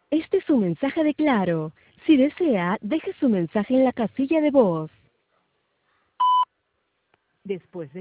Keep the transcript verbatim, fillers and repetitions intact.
Este es un mensaje de Claro. Si desea, deje su mensaje en la casilla de voz. Después de